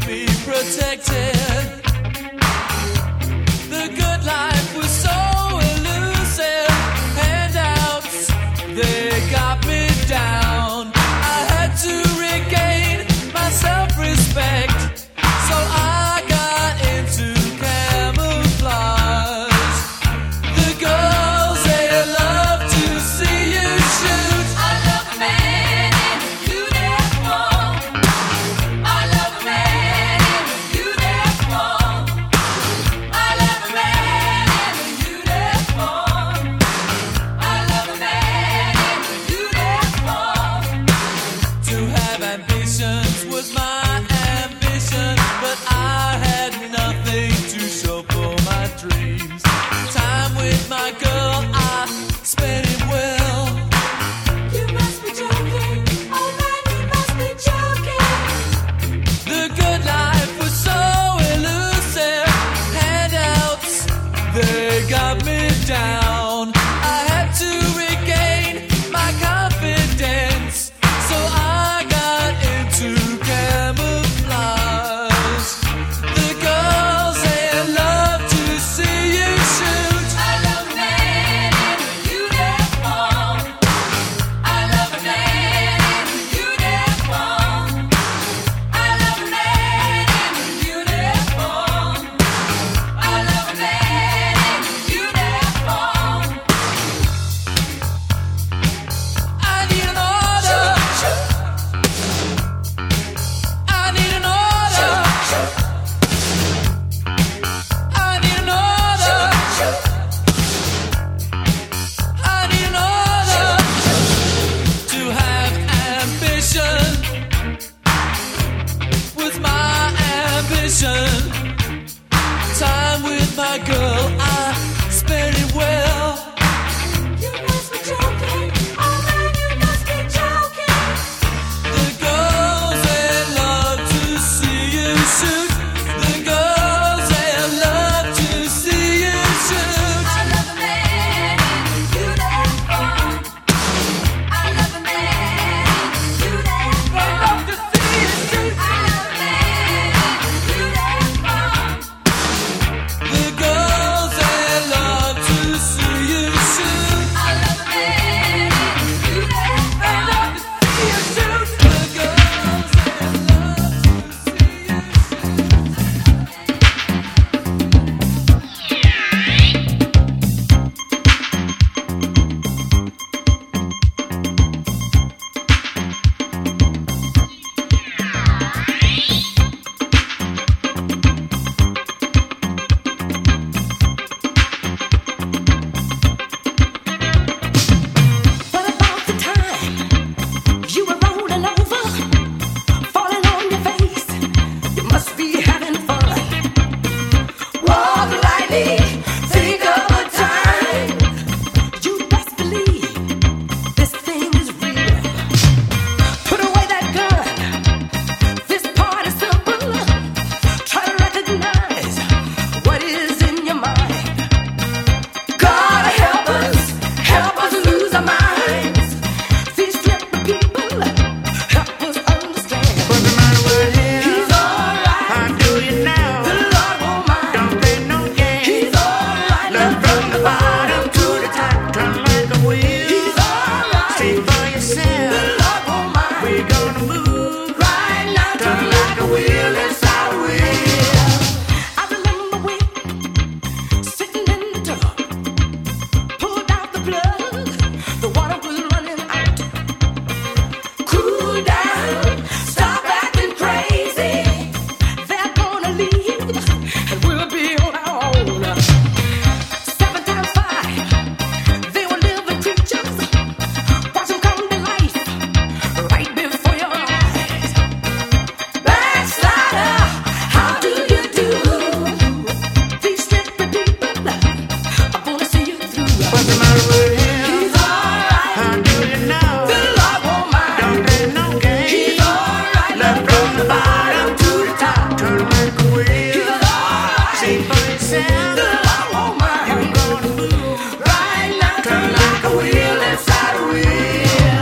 me protected. The good life was so elusive. Handouts, they got me down. I had to regain my self-respect, so I got into camouflage. The girls, they love to see you shoot. I love a man in a uniform. I love a man in a uniform. I love a man in a uniform. I love a man in a uniform. To have ambitions was my ambition, but I had nothing to show for my dreams. Time with my girl, I spent it well. You must be joking, oh man, you must be joking. The good life was so elusive. Handouts, they got me down. I had to regain my confidence, so I got into camouflage. The girls, they love to see you shoot. I love a man in a uniform. I love a man in a uniform. I love a man in a uniform. I love a man in a uniform. I need an order. I need an order. I need an order. I need an order. To have ambition was my ambition. Time with my girl, I spent it well. You must be joking, oh man, you must be joking. The girls, they love to see you shoot. The girls, they love to see you shoot. I love a man in a uniform. I love a man in a uniform. They love to see you shoot. I love a man in a uniform. The girls, they love to see you shoot. I love a man in a uniform. They love to see you shoot. The girls, they love to see you What about the time you were rolling over, falling on your face? You must be having fun. Walk lightly, think of a time. You best believe this thing is real. Put away that gun. This part is simple. Try to recognize what is in your mind. God help us lose our minds. These slippery people, help us understand. What's the matter with him? He's alright. How do you know? The Lord won't mind. Don't play no games. He's alright. Look from the bottom to the top. Turn like a wheel. He's alright. See for yourself. The Lord won't mind. We're gonna move. Right now, Turn like a wheel inside a wheel. I remember when sitting in the tub, pulled out the plug, the water was running out. Cool down, stop acting crazy. They're gonna leave, and we'll be on our own. 7 times 5, they were living creatures. Watch them come to life right before your eyes. Backslider, how do you do? These slippery people are gonna see you through. What's the matter with him? He's alright. How do you know? The Lord won't mind. Don't play no games. He's alright. Look from the bottom to the top. Turn like a wheel. He's alright. See for yourself. The Lord won't mind. You're gonna move. Right now, Turn like a wheel inside a wheel.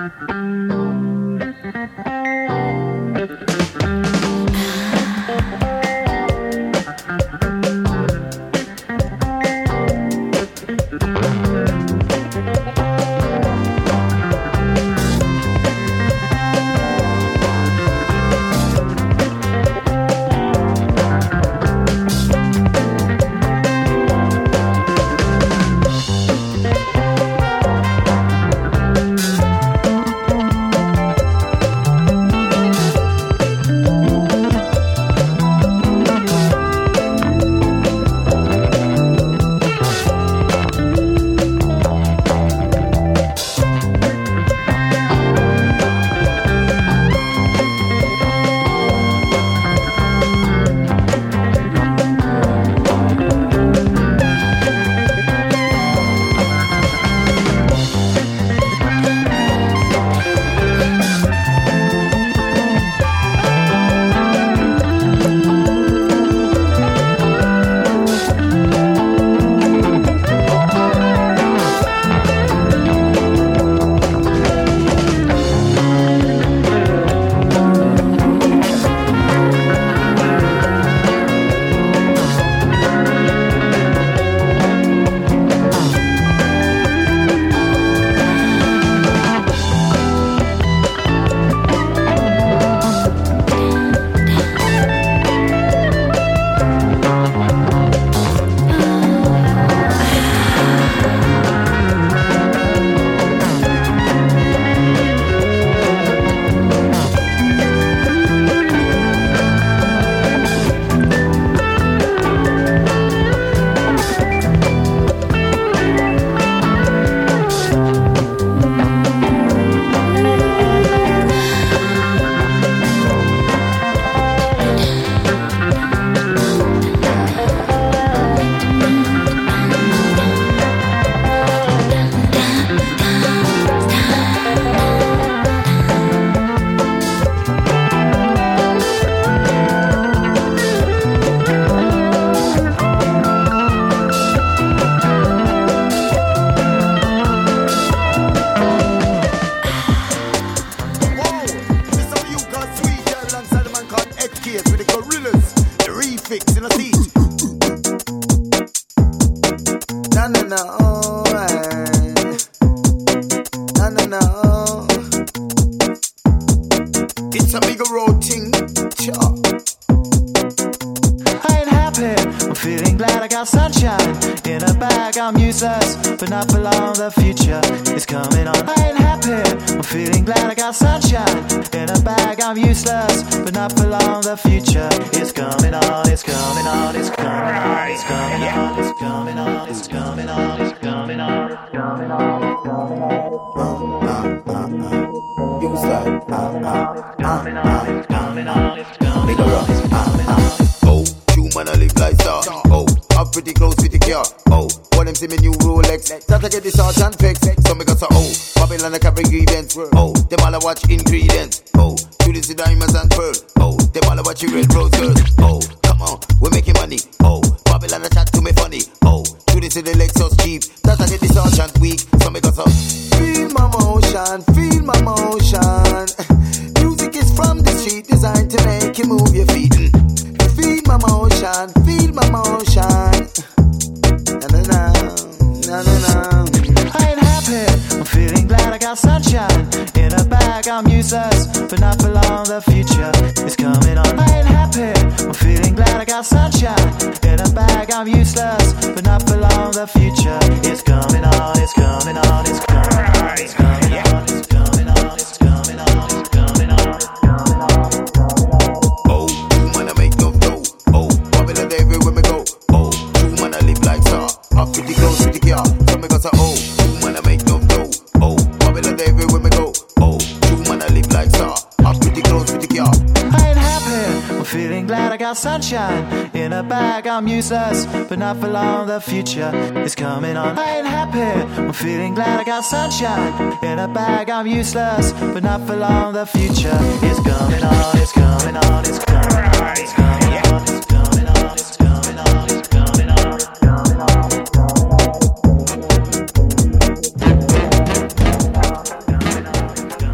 But not for long, the future is coming on. I ain't happy, I'm feeling glad I got sunshine in a bag, I'm useless. But not for long, the future is coming on, it's coming on, it's coming on, it's coming on, it's coming on, it's coming on, it's coming on, it's coming on, it's coming on.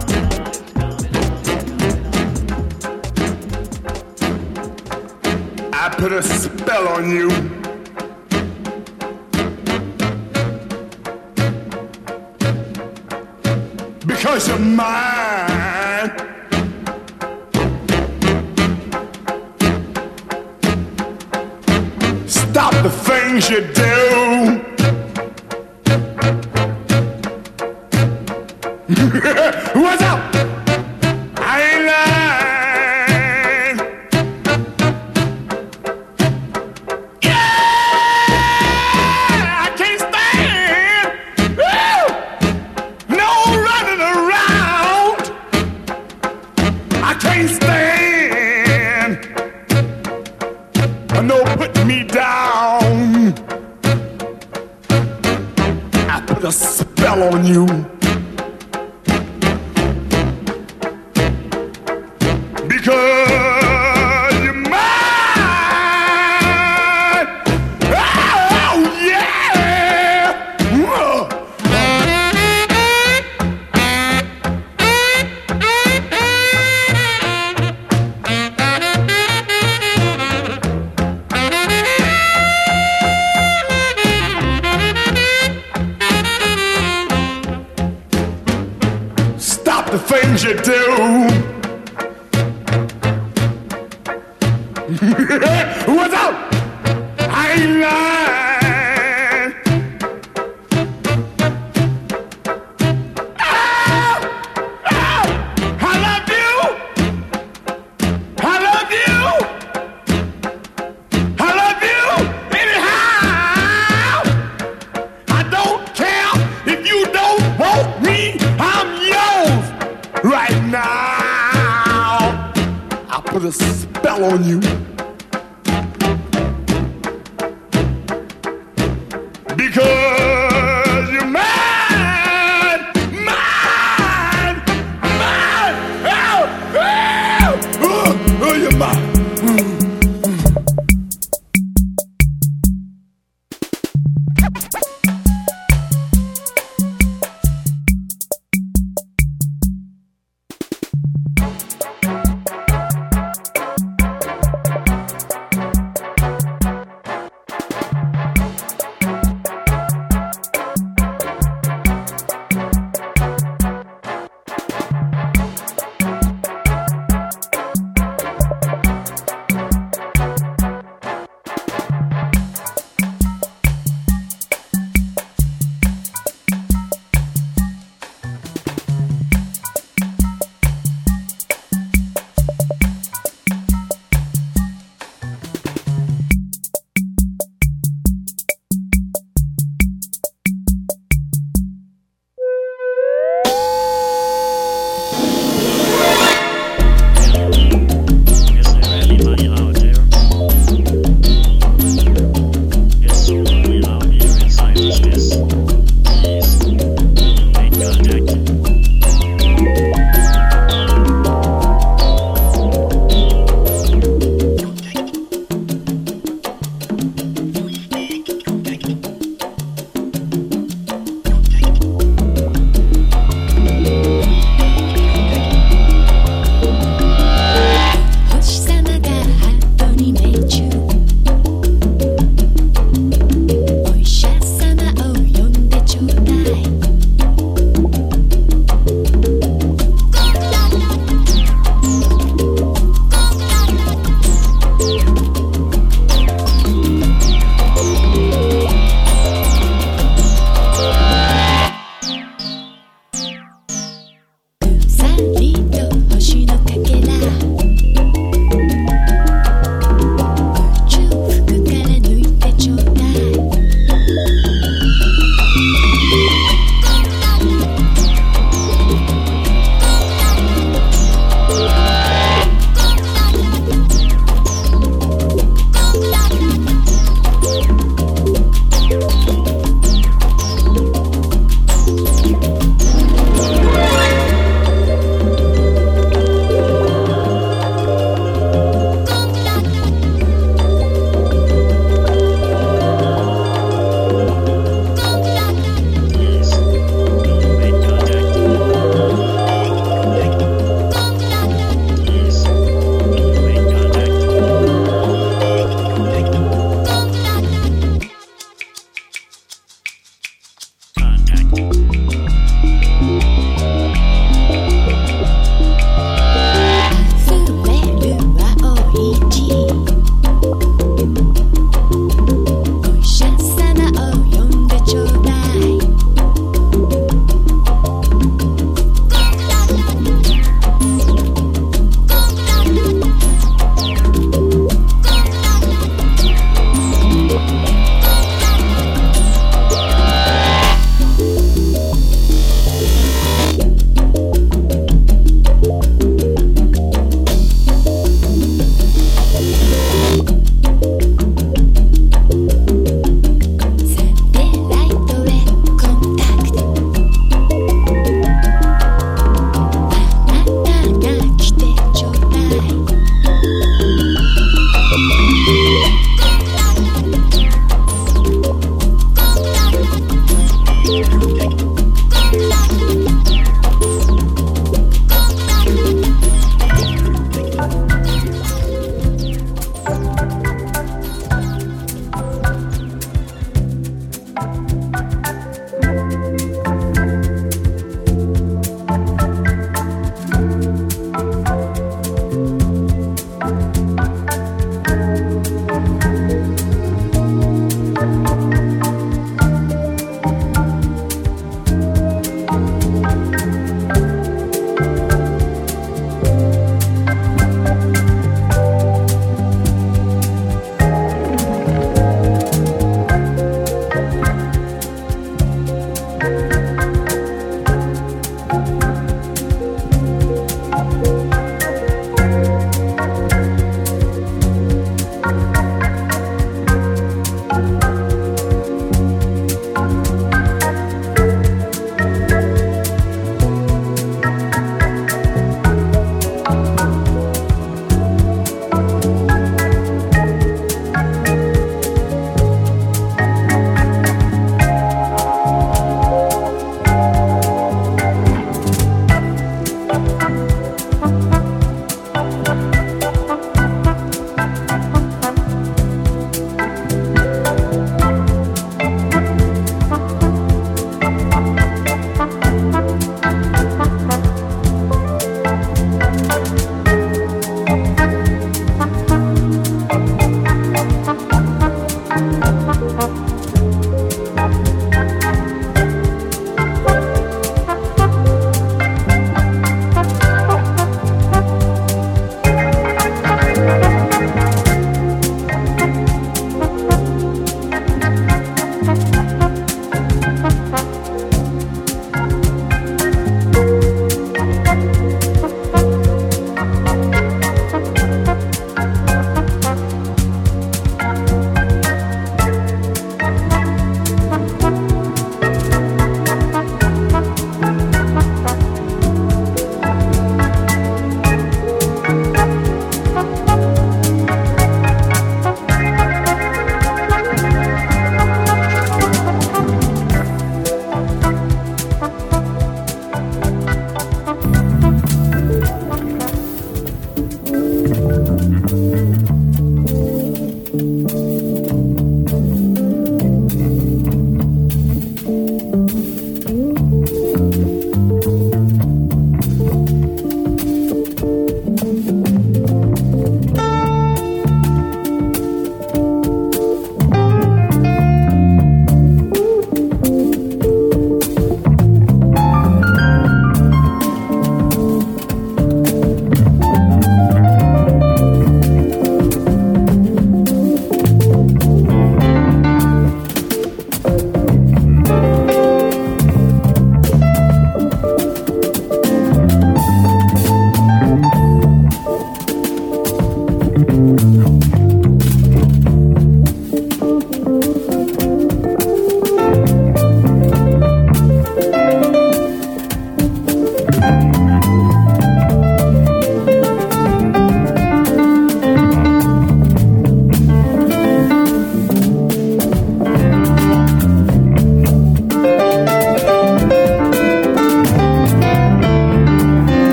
put a spell on you. Because you're mine. Stop the things you do. What's up? I ain't lying. Yeah, I can't stand. Woo! No running around. I can't stand. No putting me down. I put a spell on you. Because you're mine. Oh, yeah. Stop the things you do. What's up? I ain't lying. Oh, oh, I love you. I love you. I love you anyhow. I don't care if you don't want me. I'm yours right now. I put a spell on you. Because you're mine, mine, mine. Oh, you're mine.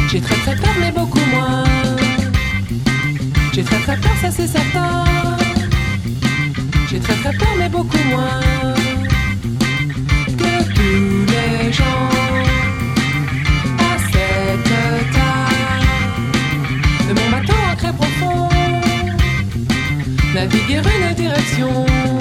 J'ai très très peur mais beaucoup moins. J'ai très très peur, ça c'est certain. J'ai très très peur mais beaucoup moins que tous les gens à cette table de mon bateau ancré profond, naviguer une direction.